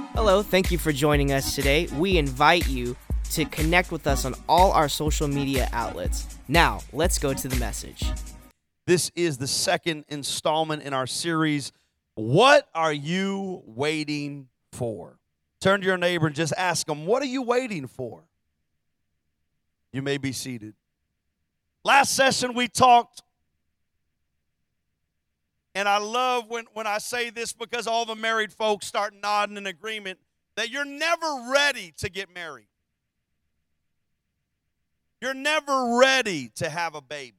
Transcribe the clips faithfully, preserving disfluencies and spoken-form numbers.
Hello, thank you for joining us today. We invite you to connect with us on all our social media outlets. Now, let's go to the message. This is the second installment in our series, What Are You Waiting For? Turn to your neighbor and just ask them, what are you waiting for? You may be seated. Last session we talked, and I love when, when I say this because all the married folks start nodding in agreement, that you're never ready to get married. You're never ready to have a baby.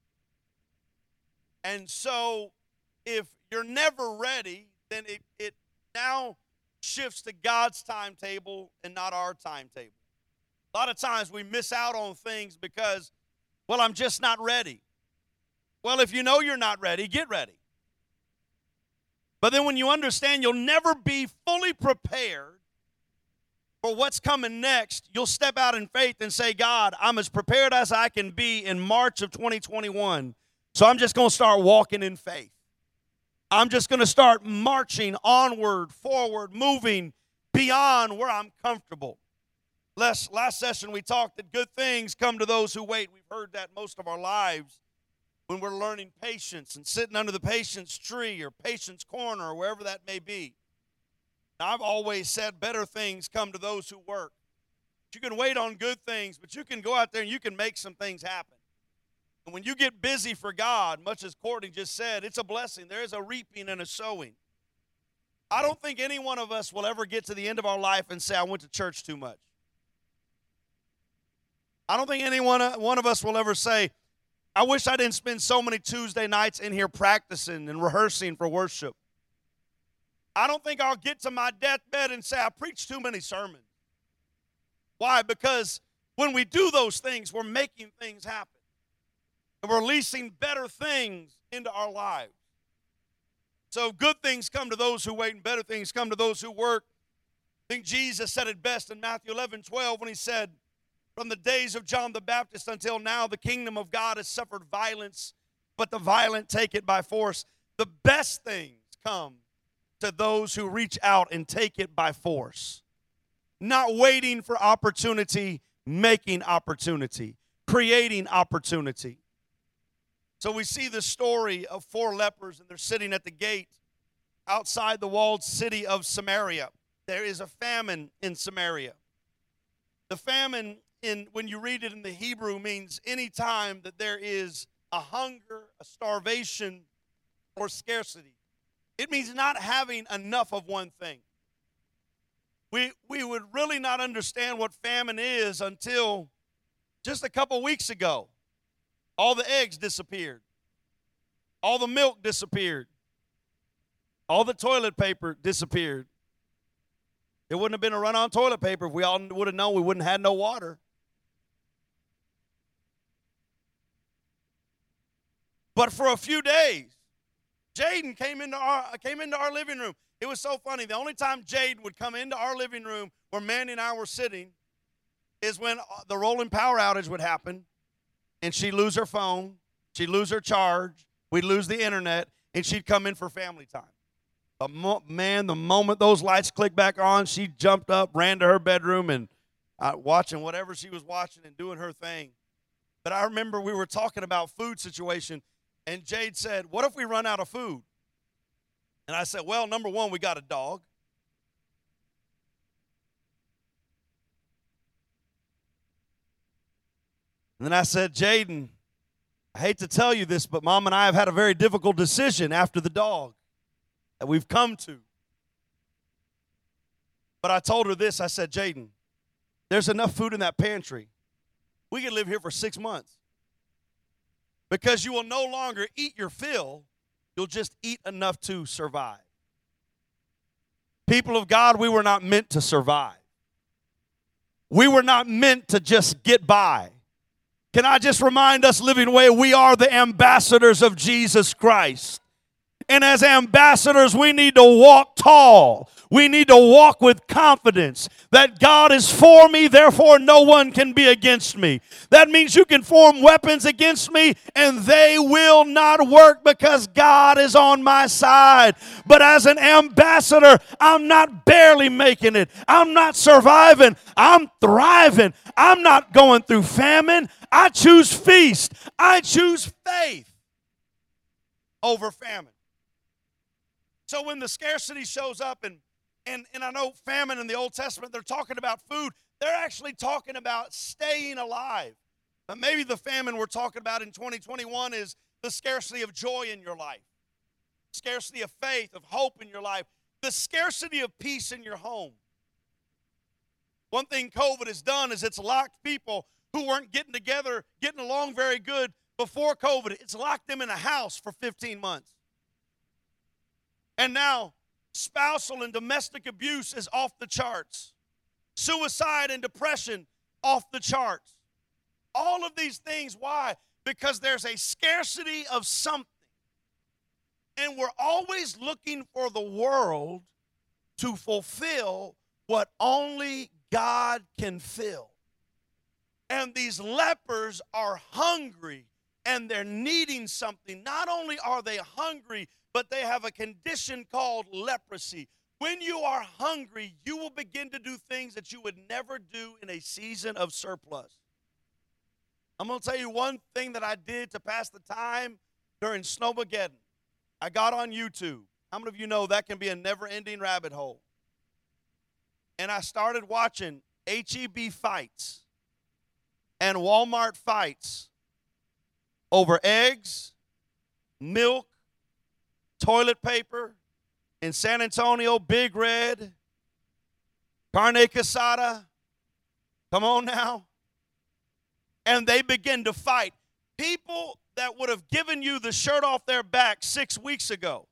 And so if you're never ready, then it, it now shifts to God's timetable and not our timetable. A lot of times we miss out on things because, well, I'm just not ready. Well, if you know you're not ready, get ready. But then when you understand you'll never be fully prepared for what's coming next, you'll step out in faith and say, God, I'm as prepared as I can be in March of twenty twenty-one. So I'm just going to start walking in faith. I'm just going to start marching onward, forward, moving beyond where I'm comfortable. Last, last session we talked that good things come to those who wait. We've heard that most of our lives when we're learning patience and sitting under the patience tree or patience corner or wherever that may be. Now, I've always said better things come to those who work. You can wait on good things, but you can go out there and you can make some things happen. And when you get busy for God, much as Courtney just said, it's a blessing. There is a reaping and a sowing. I don't think any one of us will ever get to the end of our life and say, I went to church too much. I don't think any one of us will ever say, I wish I didn't spend so many Tuesday nights in here practicing and rehearsing for worship. I don't think I'll get to my deathbed and say, I preached too many sermons. Why? Because when we do those things, we're making things happen. And we're releasing better things into our lives. So good things come to those who wait and better things come to those who work. I think Jesus said it best in Matthew eleven twelve when he said, from the days of John the Baptist until now, the kingdom of God has suffered violence, but the violent take it by force. The best things come to those who reach out and take it by force. Not waiting for opportunity, making opportunity, creating opportunity. So we see the story of four lepers, and they're sitting at the gate outside the walled city of Samaria. There is a famine in Samaria. The famine, in when you read it in the Hebrew, means any time that there is a hunger, a starvation, or scarcity. It means not having enough of one thing. We, we would really not understand what famine is until just a couple weeks ago. All the eggs disappeared. All the milk disappeared. All the toilet paper disappeared. There wouldn't have been a run on toilet paper if we all would have known we wouldn't have had no water. But for a few days, Jaden came into our came into our living room. It was so funny. The only time Jaden would come into our living room where Mandy and I were sitting is when the rolling power outage would happen. And she'd lose her phone, she'd lose her charge, we'd lose the internet, and she'd come in for family time. The mo- man, the moment those lights clicked back on, she jumped up, ran to her bedroom, and uh, watching whatever she was watching and doing her thing. But I remember we were talking about food situation, and Jade said, what if we run out of food? And I said, well, number one, we got a dog. And then I said, Jaden, I hate to tell you this, but Mom and I have had a very difficult decision after the dog that we've come to. But I told her this. I said, Jaden, there's enough food in that pantry. We can live here for six months. Because you will no longer eat your fill. You'll just eat enough to survive. People of God, we were not meant to survive. We were not meant to just get by. Can I just remind us, Living Way, we are the ambassadors of Jesus Christ. And as ambassadors, we need to walk tall. We need to walk with confidence that God is for me, therefore no one can be against me. That means you can form weapons against me and they will not work because God is on my side. But as an ambassador, I'm not barely making it. I'm not surviving. I'm thriving. I'm not going through famine. I choose feast. I choose faith over famine. So when the scarcity shows up, and, and, and I know famine in the Old Testament, they're talking about food. They're actually talking about staying alive. But maybe the famine we're talking about in twenty twenty-one is the scarcity of joy in your life, scarcity of faith, of hope in your life, the scarcity of peace in your home. One thing COVID has done is it's locked people who weren't getting together, getting along very good before COVID. It's locked them in a house for fifteen months. And now spousal and domestic abuse is off the charts. Suicide and depression off the charts. All of these things, why? Because there's a scarcity of something. And we're always looking for the world to fulfill what only God can fill. And these lepers are hungry and they're needing something. Not only are they hungry, but they have a condition called leprosy. When you are hungry, you will begin to do things that you would never do in a season of surplus. I'm going to tell you one thing that I did to pass the time during Snowmageddon. I got on YouTube. How many of you know that can be a never-ending rabbit hole? And I started watching H E B fights and Walmart fights over eggs, milk, toilet paper, in San Antonio, Big Red, Carne Casada. Come on now. And they begin to fight. People that would have given you the shirt off their back six weeks ago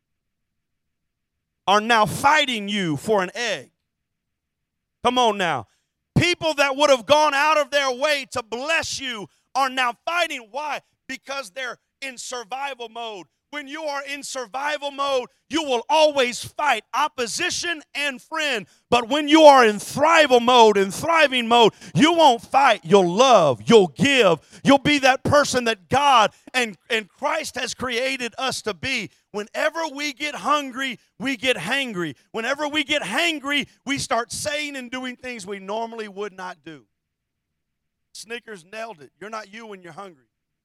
are now fighting you for an egg. Come on now. People that would have gone out of their way to bless you are now fighting. Why? Because they're in survival mode. When you are in survival mode, you will always fight opposition and friend. But when you are in thrival mode, in thriving mode, you won't fight. You'll love. You'll give. You'll be that person that God and, and Christ has created us to be. Whenever we get hungry, we get hangry. Whenever we get hangry, we start saying and doing things we normally would not do. Snickers nailed it. You're not you when you're hungry.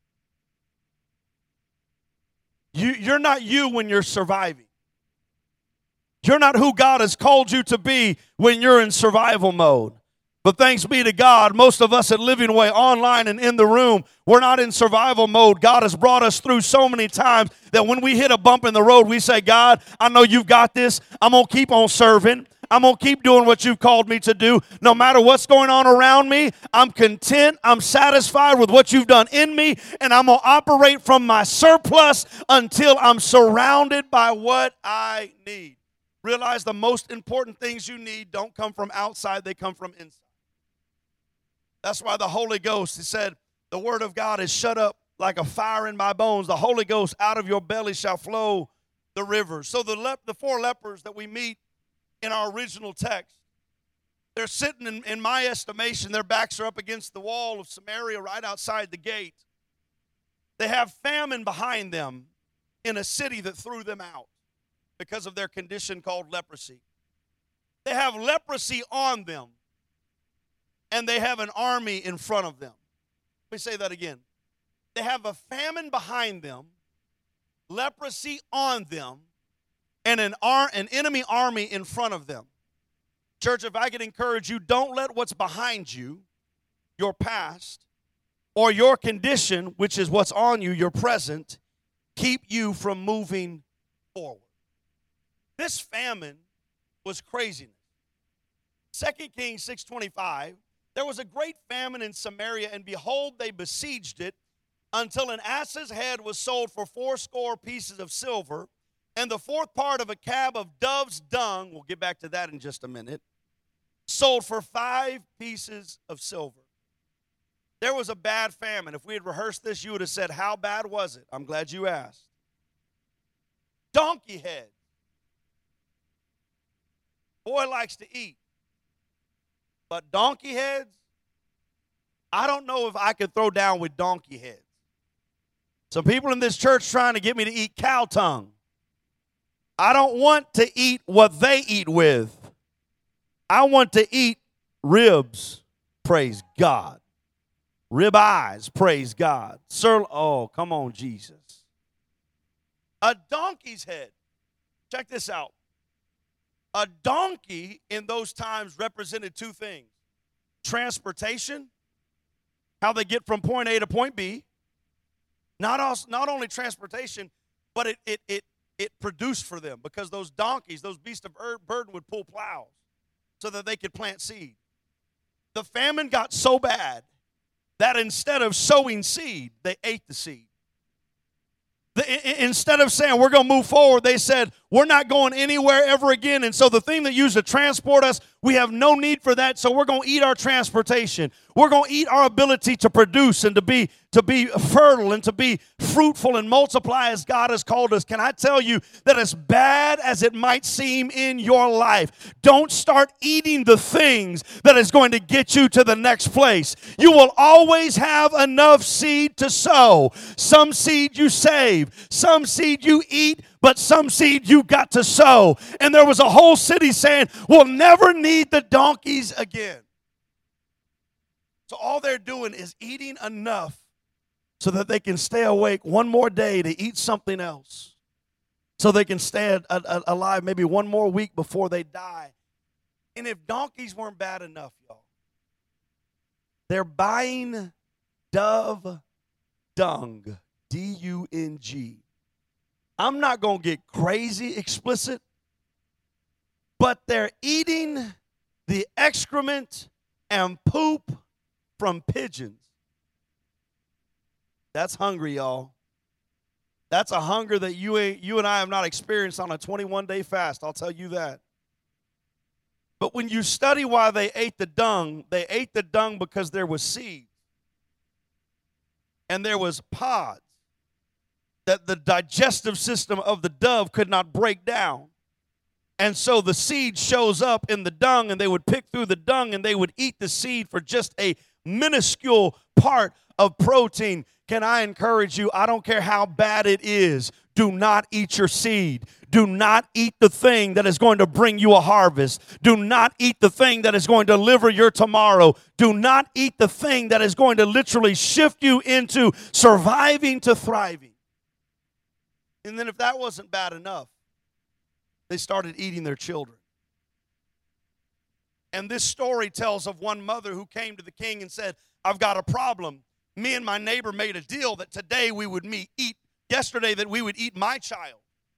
You, you're not you when you're surviving. You're not who God has called you to be when you're in survival mode. But thanks be to God, most of us at Living Way online and in the room, we're not in survival mode. God has brought us through so many times that when we hit a bump in the road, we say, God, I know you've got this. I'm going to keep on serving. I'm going to keep doing what you've called me to do. No matter what's going on around me, I'm content. I'm satisfied with what you've done in me, and I'm going to operate from my surplus until I'm surrounded by what I need. Realize the most important things you need don't come from outside, they come from inside. That's why the Holy Ghost, he said, the word of God is shut up like a fire in my bones. The Holy Ghost, out of your belly shall flow the rivers. So the, lep- the four lepers that we meet in our original text, they're sitting, in, in my estimation, their backs are up against the wall of Samaria right outside the gate. They have famine behind them in a city that threw them out because of their condition called leprosy. They have leprosy on them, and they have an army in front of them. Let me say that again. They have a famine behind them, leprosy on them, and an, ar- an enemy army in front of them. Church, if I could encourage you, don't let what's behind you, your past, or your condition, which is what's on you, your present, keep you from moving forward. This famine was craziness. Second Kings six twenty-five, there was a great famine in Samaria, and behold, they besieged it until an ass's head was sold for fourscore pieces of silver, and the fourth part of a cab of dove's dung, we'll get back to that in just a minute, sold for five pieces of silver. There was a bad famine. If we had rehearsed this, you would have said, how bad was it? I'm glad you asked. Donkey head. Boy likes to eat. But donkey heads, I don't know if I could throw down with donkey heads. Some people in this church trying to get me to eat cow tongue. I don't want to eat what they eat with. I want to eat ribs, praise God. Rib eyes, praise God. Sir, oh, come on, Jesus. A donkey's head. Check this out. A donkey in those times represented two things. Transportation, how they get from point A to point B. Not, also, not only transportation, but it, it, it, it produced for them because those donkeys, those beasts of burden would pull plows so that they could plant seed. The famine got so bad that instead of sowing seed, they ate the seed. The, instead of saying we're going to move forward, they said we're not going anywhere ever again. And so the thing that used to transport us, we have no need for that. So we're going to eat our transportation. We're going to eat our ability to produce and to be to be fertile and to be fruitful and multiply as God has called us. Can I tell you that as bad as it might seem in your life, don't start eating the things that is going to get you to the next place. You will always have enough seed to sow. Some seed you save, some seed you eat, but some seed you got to sow. And there was a whole city saying, we'll never need the donkeys again. So all they're doing is eating enough so that they can stay awake one more day to eat something else. So they can stay a, a, alive maybe one more week before they die. And if donkeys weren't bad enough, y'all, they're buying dove dung, D U N G. I'm not going to get crazy explicit, but they're eating the excrement and poop from pigeons. That's hungry, y'all. That's a hunger that you ain't, you and I have not experienced on a twenty-one day fast, I'll tell you that. But when you study why they ate the dung, they ate the dung because there was seed. And there was pods that the digestive system of the dove could not break down. And so the seed shows up in the dung, and they would pick through the dung, and they would eat the seed for just a minuscule part of protein. Can I encourage you, I don't care how bad it is, do not eat your seed. Do not eat the thing that is going to bring you a harvest. Do not eat the thing that is going to deliver your tomorrow. Do not eat the thing that is going to literally shift you into surviving to thriving. And then if that wasn't bad enough, they started eating their children. And this story tells of one mother who came to the king and said, I've got a problem. Me and my neighbor made a deal that today we would meet, eat, yesterday that we would eat my child.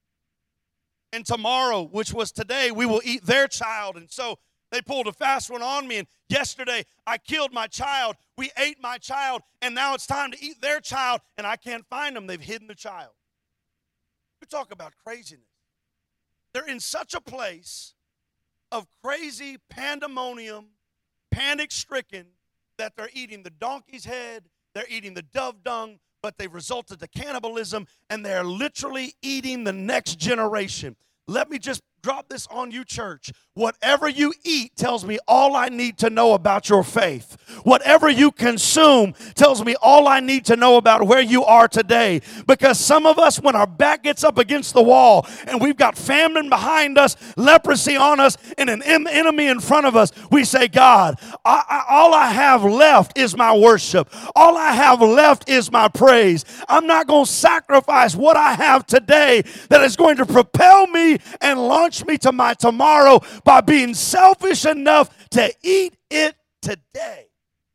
And tomorrow, which was today, we will eat their child. And so they pulled a fast one on me. And yesterday, I killed my child. We ate my child. And now it's time to eat their child. And I can't find them. They've hidden the child. We talk about craziness. They're in such a place of crazy pandemonium, panic-stricken, that they're eating the donkey's head, they're eating the dove dung, but they've resulted to cannibalism, and they're literally eating the next generation. Let me just drop this on you, church. Whatever you eat tells me all I need to know about your faith. Whatever you consume tells me all I need to know about where you are today. Because some of us, when our back gets up against the wall and we've got famine behind us, leprosy on us, and an enemy in front of us, we say, God, I, I, all I have left is my worship. All I have left is my praise. I'm not going to sacrifice what I have today that is going to propel me and launch me to my tomorrow by being selfish enough to eat it today.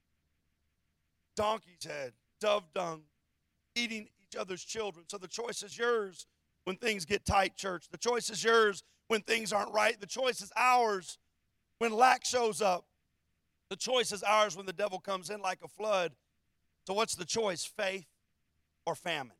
Donkey's head, dove dung, eating each other's children. So the choice is yours when things get tight, church. The choice is yours when things aren't right. The choice is ours when lack shows up. The choice is ours when the devil comes in like a flood. So what's the choice? Faith or famine?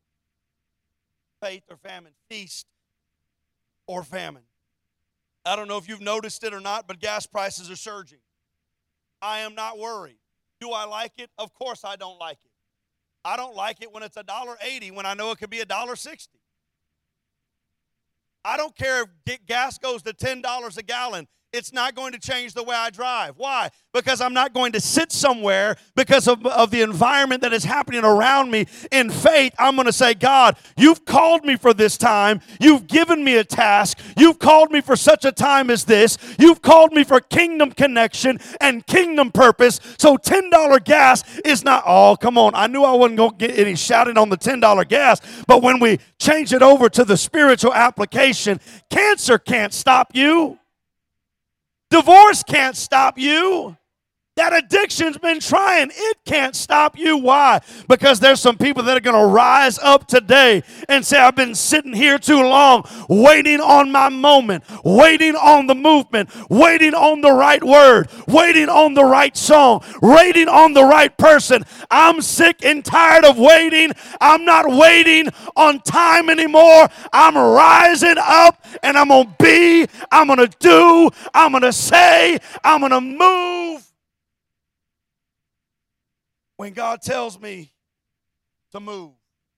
Faith or famine? Feast or famine? I don't know if you've noticed it or not, but gas prices are surging. I am not worried. Do I like it? Of course I don't like it. I don't like it when it's one dollar eighty when I know it could be one dollar sixty. I don't care if gas goes to ten dollars a gallon. It's not going to change the way I drive. Why? Because I'm not going to sit somewhere because of, of the environment that is happening around me. In faith, I'm going to say, God, you've called me for this time. You've given me a task. You've called me for such a time as this. You've called me for kingdom connection and kingdom purpose. So ten dollars gas is not, oh, come on. I knew I wasn't going to get any shouting on the ten dollars gas. But when we change it over to the spiritual application, cancer can't stop you. Divorce can't stop you. That addiction's been trying. It can't stop you. Why? Because there's some people that are going to rise up today and say, I've been sitting here too long, waiting on my moment, waiting on the movement, waiting on the right word, waiting on the right song, waiting on the right person. I'm sick and tired of waiting. I'm not waiting on time anymore. I'm rising up and I'm going to be, I'm going to do, I'm going to say, I'm going to move. When God tells me to move.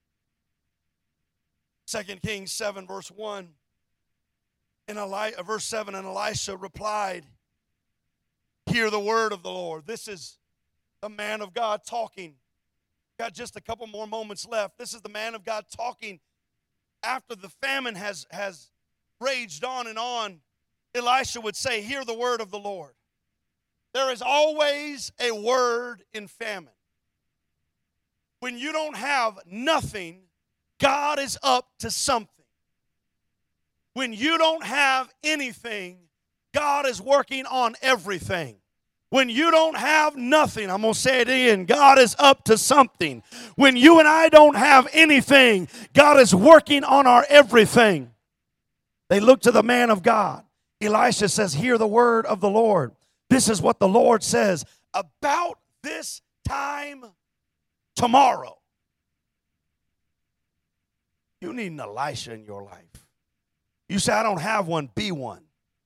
Second Kings seven, verse one. And Eli- verse seven, and Elisha replied, hear the word of the Lord. This is the man of God talking. Got just a couple more moments left. This is the man of God talking after the famine has, has raged on and on. Elisha would say, hear the word of the Lord. There is always a word in famine. When you don't have nothing, God is up to something. When you don't have anything, God is working on everything. When you don't have nothing, I'm going to say it again, God is up to something. When you and I don't have anything, God is working on our everything. They look to the man of God. Elisha says, hear the word of the Lord. This is what the Lord says. About this time tomorrow. You need an Elisha in your life. You say, I don't have one, be one.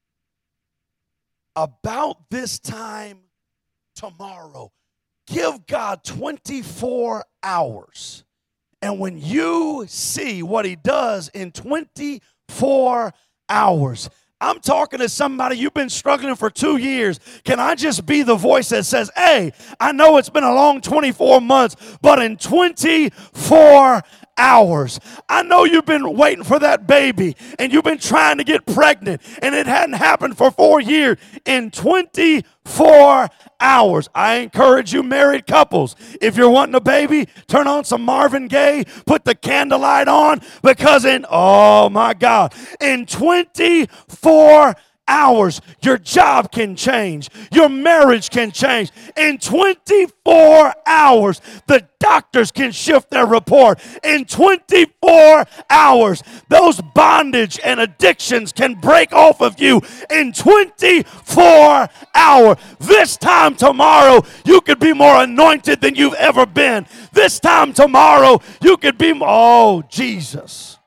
About this time tomorrow, give God twenty-four hours. And when you see what he does in twenty-four hours, I'm talking to somebody, you've been struggling for two years. Can I just be the voice that says, hey, I know it's been a long twenty-four months, but in twenty-four hours, I know you've been waiting for that baby and you've been trying to get pregnant and it hadn't happened for four years. In twenty-four hours, I encourage you married couples, if you're wanting a baby, turn on some Marvin Gaye, put the candlelight on, because in, oh my God, in twenty-four hours, your job can change. Your marriage can change. In twenty-four hours, the doctors can shift their report. In twenty-four hours, those bondage and addictions can break off of you. In twenty-four hours, this time tomorrow, you could be more anointed than you've ever been. This time tomorrow, you could be, oh, Jesus.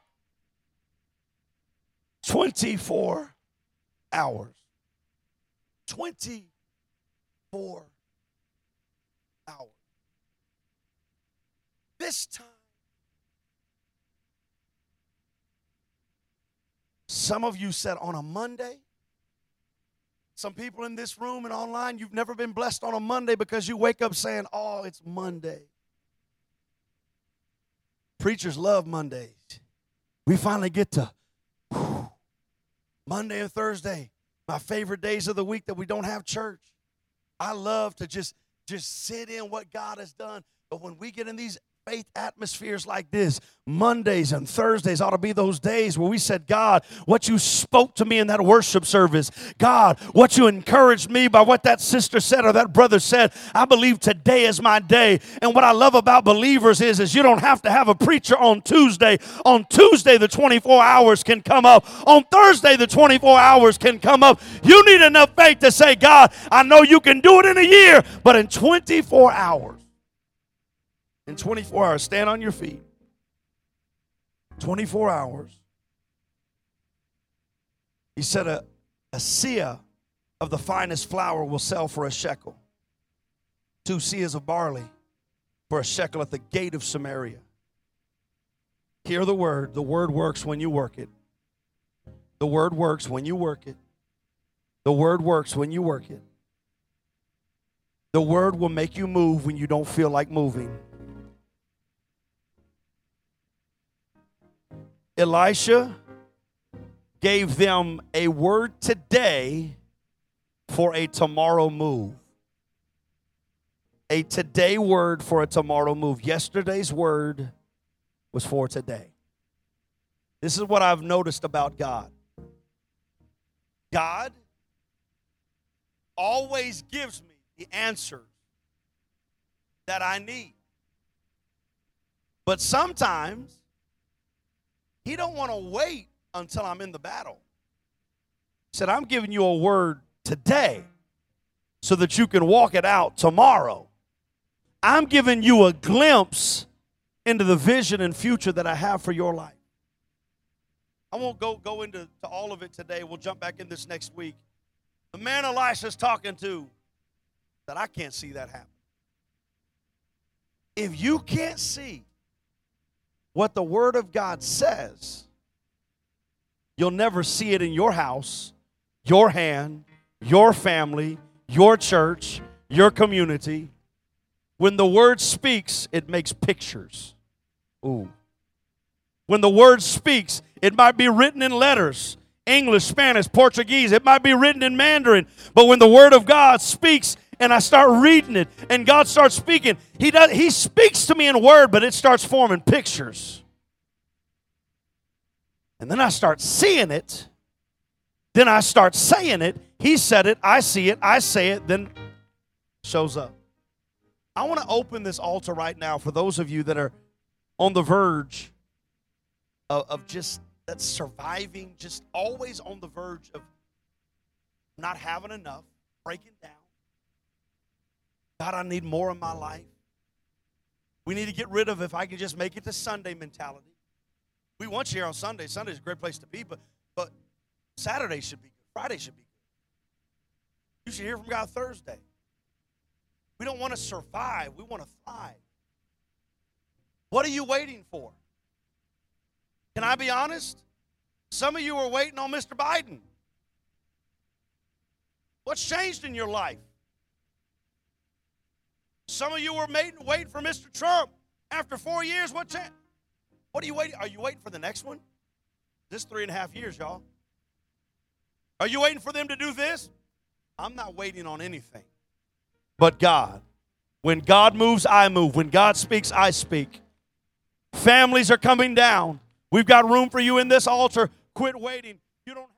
twenty-four hours. twenty-four hours. This time, some of you said on a Monday. Some people in this room and online, you've never been blessed on a Monday because you wake up saying, oh, it's Monday. Preachers love Mondays. We finally get to whew, Monday and Thursday, my favorite days of the week that we don't have church. I love to just, just sit in what God has done. But when we get in these faith atmospheres like this, Mondays and Thursdays ought to be those days where we said, God, what you spoke to me in that worship service, God, what you encouraged me by what that sister said or that brother said, I believe today is my day. And what I love about believers is, is you don't have to have a preacher on Tuesday. On Tuesday, the twenty-four hours can come up. On Thursday, the twenty-four hours can come up. You need enough faith to say, God, I know you can do it in a year, but in twenty-four hours, in twenty-four hours, stand on your feet. twenty-four hours. He said a, a seah of the finest flour will sell for a shekel. Two seahs of barley for a shekel at the gate of Samaria. Hear the word. The word works when you work it. The word works when you work it. The word works when you work it. The word will make you move when you don't feel like moving. Elisha gave them a word today for a tomorrow move. A today word for a tomorrow move. Yesterday's word was for today. This is what I've noticed about God. God always gives me the answers that I need. But sometimes He don't want to wait until I'm in the battle. He said, I'm giving you a word today so that you can walk it out tomorrow. I'm giving you a glimpse into the vision and future that I have for your life. I won't go, go into to all of it today. We'll jump back in this next week. The man Elisha's talking to said, I can't see that happen. If you can't see what the Word of God says, you'll never see it in your house, your hand, your family, your church, your community. When the Word speaks, it makes pictures. Ooh. When the Word speaks, it might be written in letters, English, Spanish, Portuguese. It might be written in Mandarin. But when the Word of God speaks and I start reading it and God starts speaking, He does, He speaks to me in word, but it starts forming pictures. And then I start seeing it. Then I start saying it. He said it. I see it. I say it. Then shows up. I want to open this altar right now for those of you that are on the verge of, of just that's surviving, just always on the verge of not having enough, breaking down. God, I need more in my life. We need to get rid of if I can just make it to Sunday mentality. We want you here on Sunday. Sunday is a great place to be, but, but Saturday should be good. Friday should be good. You should hear from God Thursday. We don't want to survive. We want to thrive. What are you waiting for? Can I be honest? Some of you are waiting on Mister Biden. What's changed in your life? Some of you are waiting for Mister Trump. After four years, what changed? What are you waiting? Are you waiting for the next one? This three and a half years, y'all. Are you waiting for them to do this? I'm not waiting on anything but God. When God moves, I move. When God speaks, I speak. Families are coming down. We've got room for you in this altar. Quit waiting. You don't